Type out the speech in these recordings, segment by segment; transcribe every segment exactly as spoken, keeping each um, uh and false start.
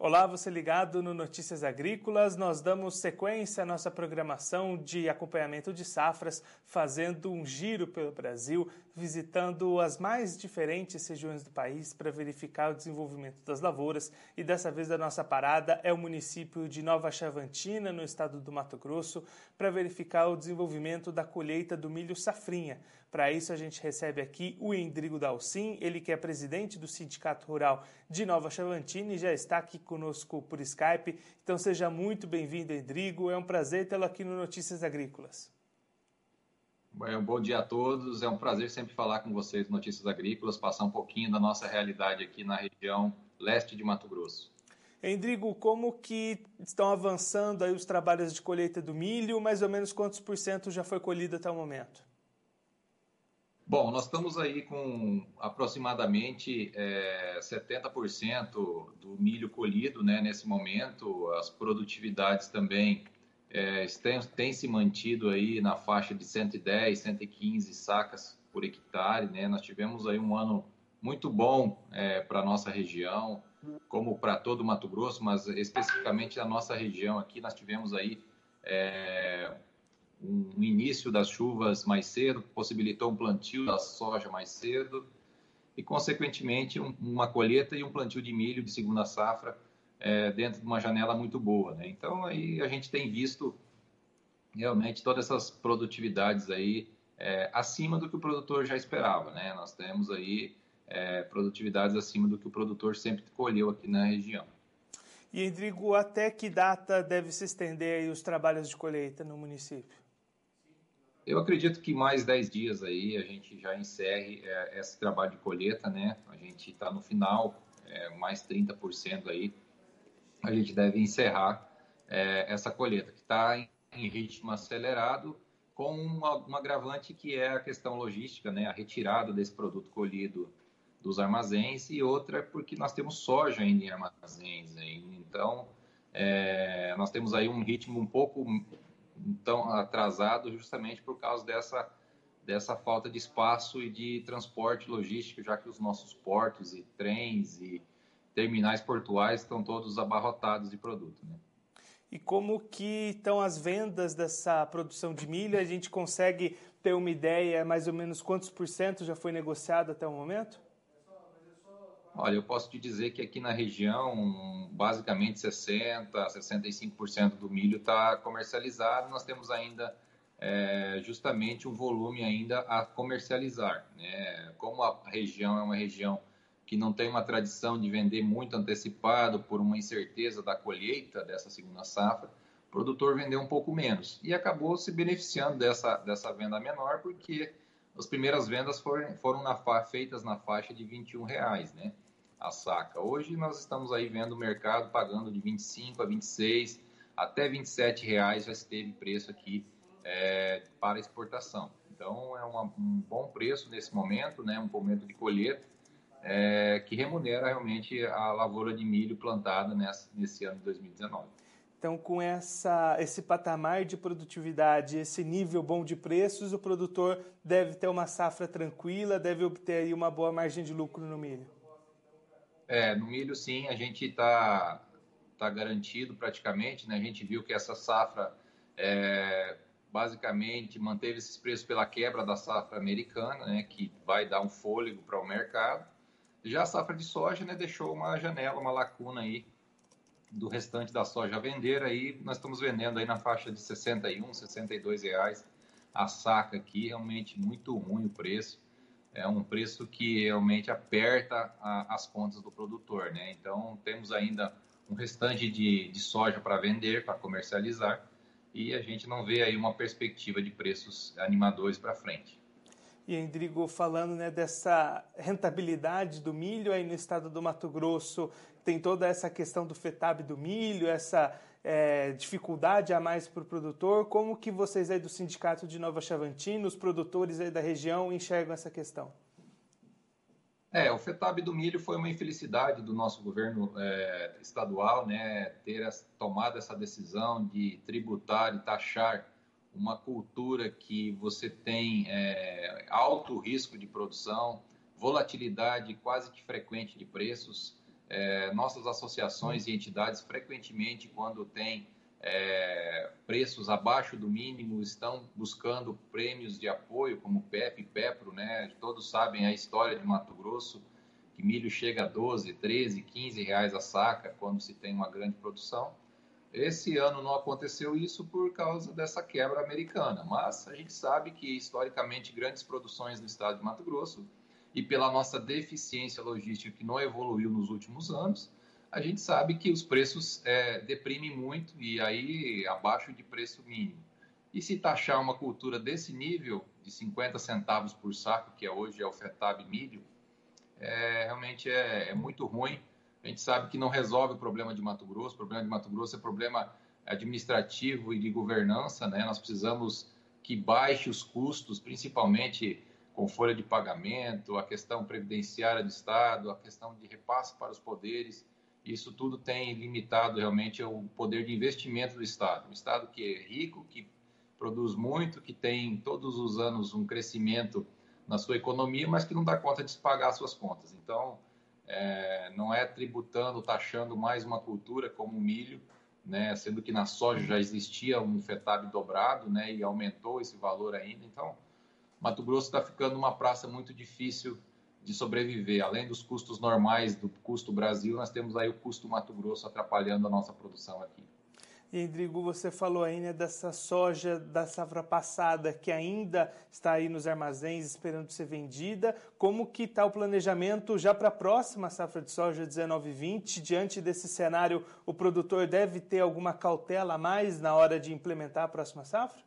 Olá, você ligado no Notícias Agrícolas. Nós damos sequência à nossa programação de acompanhamento de safras, fazendo um giro pelo Brasil, visitando as mais diferentes regiões do país para verificar o desenvolvimento das lavouras. E dessa vez a nossa parada é o município de Nova Chavantina, no estado do Mato Grosso, para verificar o desenvolvimento da colheita do milho safrinha. Para isso a gente recebe aqui o Endrigo Dalcin, ele que é presidente do Sindicato Rural de Nova Chavantina e já está aqui conosco por Skype. Então seja muito bem-vindo, Endrigo. É um prazer tê-lo aqui no Notícias Agrícolas. Bom, bom dia a todos. É um prazer sempre falar com vocês no Notícias Agrícolas, passar um pouquinho da nossa realidade aqui na região leste de Mato Grosso. Endrigo, como que estão avançando aí os trabalhos de colheita do milho? Mais ou menos quantos por cento já foi colhido até o momento? Bom, nós estamos aí com aproximadamente é, setenta por cento do milho colhido, né, nesse momento. As produtividades também é, têm, têm se mantido aí na faixa de cento e dez, cento e quinze sacas por hectare, né? Nós tivemos aí um ano muito bom é, para a nossa região, como para todo o Mato Grosso, mas especificamente a nossa região aqui, nós tivemos aí é, um início das chuvas mais cedo, possibilitou um plantio da soja mais cedo e, consequentemente, um, uma colheita e um plantio de milho de segunda safra é, dentro de uma janela muito boa, né? Então, aí a gente tem visto realmente todas essas produtividades aí é, acima do que o produtor já esperava, né? Nós temos aí é, produtividades acima do que o produtor sempre colheu aqui na região. E, Endrigo, até que data deve se estender aí os trabalhos de colheita no município? Eu acredito que mais dez dias aí a gente já encerre é, esse trabalho de colheita, né? A gente está no final, é, mais trinta por cento aí, a gente deve encerrar é, essa colheita, que está em, em ritmo acelerado, com uma, um agravante que é a questão logística, né? A retirada desse produto colhido dos armazéns, e outra é porque nós temos soja ainda em armazéns, ainda. Então é, nós temos aí um ritmo um pouco tão atrasado justamente por causa dessa, dessa falta de espaço e de transporte logístico, já que os nossos portos e trens e terminais portuários estão todos abarrotados de produto, né? E como que estão as vendas dessa produção de milho? A gente consegue ter uma ideia mais ou menos quantos por cento já foi negociado até o momento? Olha, eu posso te dizer que aqui na região, basicamente sessenta, sessenta e cinco por cento do milho está comercializado. Nós temos ainda é, justamente um volume ainda a comercializar, né? Como a região é uma região que não tem uma tradição de vender muito antecipado por uma incerteza da colheita dessa segunda safra, o produtor vendeu um pouco menos e acabou se beneficiando dessa, dessa venda menor, porque as primeiras vendas foram, foram na, feitas na faixa de vinte e um reais, né, a saca. Hoje nós estamos aí vendo o mercado pagando de vinte e cinco a vinte e seis, até vinte e sete reais já esteve preço aqui é, para exportação. Então é uma, um bom preço nesse momento, né, um momento de colheita, é, que remunera realmente a lavoura de milho plantada nessa, nesse ano de dois mil e dezenove. Então, com essa, esse patamar de produtividade, esse nível bom de preços, o produtor deve ter uma safra tranquila, deve obter aí uma boa margem de lucro no milho. É, no milho, sim, a gente está tá garantido praticamente, né? A gente viu que essa safra é, basicamente manteve esses preços pela quebra da safra americana, né? Que vai dar um fôlego para o mercado. Já a safra de soja, né, deixou uma janela, uma lacuna aí do restante da soja a vender. Aí nós estamos vendendo aí na faixa de sessenta e um, sessenta e dois reais a saca aqui, realmente muito ruim o preço. É um preço que realmente aperta a, as contas do produtor, né? Então temos ainda um restante de, de soja para vender, para comercializar, e a gente não vê aí uma perspectiva de preços animadores para frente. E, Endrigo, falando, né, dessa rentabilidade do milho aí no estado do Mato Grosso, tem toda essa questão do F E T A B do milho, essa é, dificuldade a mais para o produtor. Como que vocês aí do Sindicato de Nova Chavantina, os produtores aí da região, enxergam essa questão? É, o F E T A B do milho foi uma infelicidade do nosso governo é, estadual, né, ter tomado essa decisão de tributar e taxar uma cultura que você tem é, alto risco de produção, volatilidade quase que frequente de preços, É, nossas associações e entidades, frequentemente, quando tem é, preços abaixo do mínimo, estão buscando prêmios de apoio, como P E P e PEPRO, né? Todos sabem a história de Mato Grosso, que milho chega a doze, treze, quinze reais a saca quando se tem uma grande produção. Esse ano não aconteceu isso por causa dessa quebra americana, mas a gente sabe que, historicamente, grandes produções no estado de Mato Grosso, e pela nossa deficiência logística que não evoluiu nos últimos anos, a gente sabe que os preços é, deprimem muito e aí abaixo de preço mínimo. E se taxar uma cultura desse nível, de cinquenta centavos por saco, que é hoje é o FETAB milho, é, realmente é, é muito ruim. A gente sabe que não resolve o problema de Mato Grosso. O problema de Mato Grosso é problema administrativo e de governança, né? Nós precisamos que baixe os custos, principalmente com folha de pagamento, a questão previdenciária do Estado, a questão de repasse para os poderes. Isso tudo tem limitado realmente o poder de investimento do Estado. Um Estado que é rico, que produz muito, que tem todos os anos um crescimento na sua economia, mas que não dá conta de pagar suas contas. Então, é, não é tributando, taxando mais uma cultura como o milho, né, sendo que na soja já existia um FETAB dobrado, né, e aumentou esse valor ainda. Então, Mato Grosso está ficando uma praça muito difícil de sobreviver. Além dos custos normais do custo Brasil, nós temos aí o custo Mato Grosso atrapalhando a nossa produção aqui. E, Endrigo, você falou aí, né, dessa soja da safra passada que ainda está aí nos armazéns esperando ser vendida. Como que está o planejamento já para a próxima safra de soja dezenove vinte? Diante desse cenário, o produtor deve ter alguma cautela a mais na hora de implementar a próxima safra?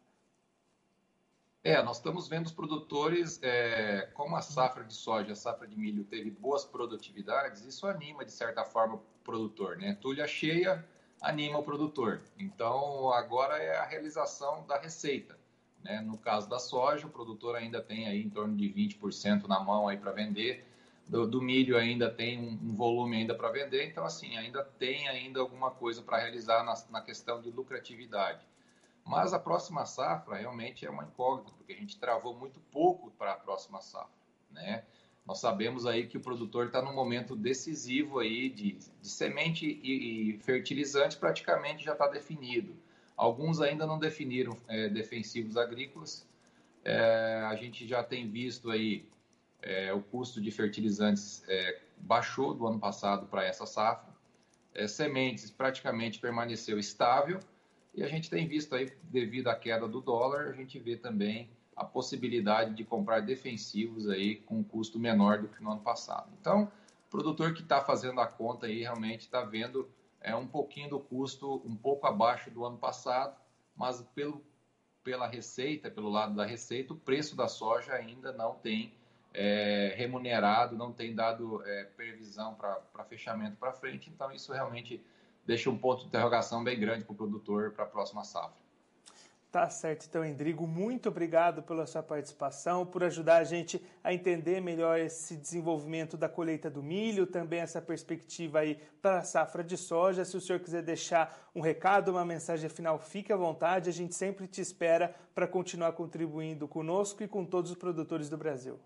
É, nós estamos vendo os produtores, é, como a safra de soja, a safra de milho teve boas produtividades, isso anima, de certa forma, o produtor, né? Tulha cheia anima o produtor. Então, agora é a realização da receita, né? No caso da soja, o produtor ainda tem aí em torno de vinte por cento na mão aí para vender, do, do milho ainda tem um, um volume ainda para vender, então, assim, ainda tem ainda alguma coisa para realizar na, na questão de lucratividade. Mas a próxima safra realmente é uma incógnita, porque a gente travou muito pouco para a próxima safra, né? Nós sabemos aí que o produtor está num momento decisivo aí de, de semente e, e fertilizante, praticamente já está definido. Alguns ainda não definiram é, defensivos agrícolas. É, a gente já tem visto aí é, o custo de fertilizantes é, baixou do ano passado para essa safra. É, sementes praticamente permaneceu estável. E a gente tem visto aí, devido à queda do dólar, a gente vê também a possibilidade de comprar defensivos aí com um custo menor do que no ano passado. Então, o produtor que está fazendo a conta aí realmente está vendo é, um pouquinho do custo um pouco abaixo do ano passado, mas pelo, pela receita, pelo lado da receita, o preço da soja ainda não tem é, remunerado, não tem dado é, previsão para fechamento para frente, então isso realmente deixa um ponto de interrogação bem grande para o produtor para a próxima safra. Tá certo, então, Endrigo, muito obrigado pela sua participação, por ajudar a gente a entender melhor esse desenvolvimento da colheita do milho, também essa perspectiva aí para a safra de soja. Se o senhor quiser deixar um recado, uma mensagem final, fique à vontade, a gente sempre te espera para continuar contribuindo conosco e com todos os produtores do Brasil.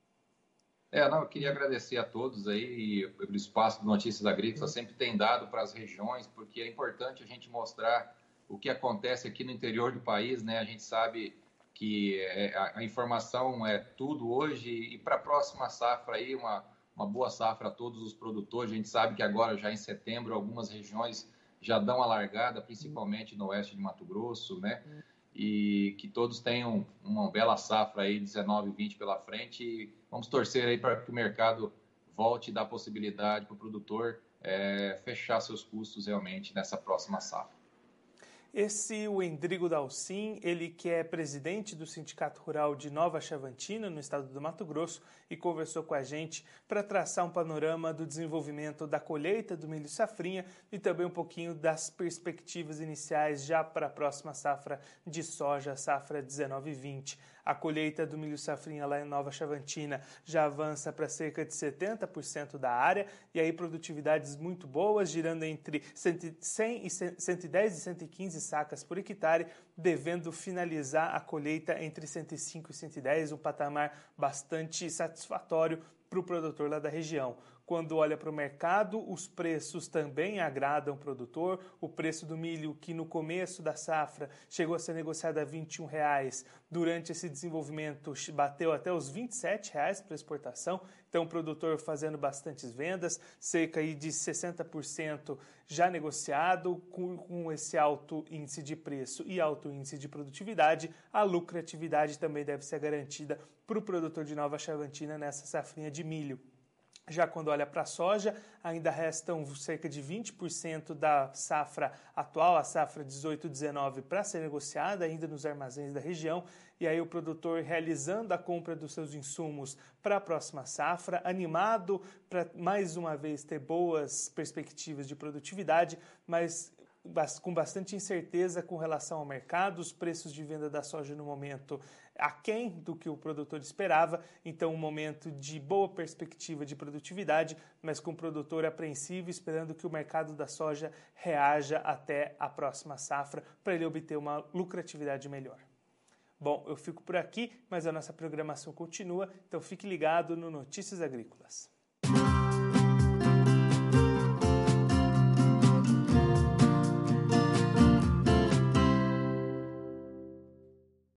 É, não, eu queria agradecer a todos aí pelo espaço do Notícias Agrícolas, sempre tem dado para as regiões, porque é importante a gente mostrar o que acontece aqui no interior do país, né? A gente sabe que a informação é tudo hoje e para a próxima safra aí, uma, uma boa safra a todos os produtores. A gente sabe que agora, já em setembro, algumas regiões já dão a largada, principalmente no oeste de Mato Grosso, né? E que todos tenham uma bela safra aí, dezenove, vinte pela frente. E vamos torcer aí para que o mercado volte e dê a possibilidade para o produtor é, fechar seus custos realmente nessa próxima safra. Esse, o Endrigo Dalcin, ele que é presidente do Sindicato Rural de Nova Chavantina, no estado do Mato Grosso, e conversou com a gente para traçar um panorama do desenvolvimento da colheita do milho safrinha e também um pouquinho das perspectivas iniciais já para a próxima safra de soja, safra dezenove vinte. A colheita do milho safrinha lá em Nova Chavantina já avança para cerca de setenta por cento da área, e aí produtividades muito boas, girando entre cem e cento e dez e cento e quinze sacas por hectare, devendo finalizar a colheita entre cento e cinco e cento e dez, um patamar bastante satisfatório para o produtor lá da região. Quando olha para o mercado, os preços também agradam o produtor. O preço do milho, que no começo da safra chegou a ser negociado a vinte e um reais, durante esse desenvolvimento bateu até os vinte e sete reais para exportação. Então, o produtor fazendo bastantes vendas, cerca aí de sessenta por cento já negociado. Com, com esse alto índice de preço e alto índice de produtividade, a lucratividade também deve ser garantida para o produtor de Nova Chavantina nessa safrinha de milho. Já quando olha para a soja, ainda restam cerca de vinte por cento da safra atual, a safra dezoito dezenove, para ser negociada ainda nos armazéns da região. E aí o produtor realizando a compra dos seus insumos para a próxima safra, animado para mais uma vez ter boas perspectivas de produtividade, mas com bastante incerteza com relação ao mercado, os preços de venda da soja no momento aquém do que o produtor esperava, então um momento de boa perspectiva de produtividade, mas com o produtor apreensivo, esperando que o mercado da soja reaja até a próxima safra para ele obter uma lucratividade melhor. Bom, eu fico por aqui, mas a nossa programação continua, então fique ligado no Notícias Agrícolas.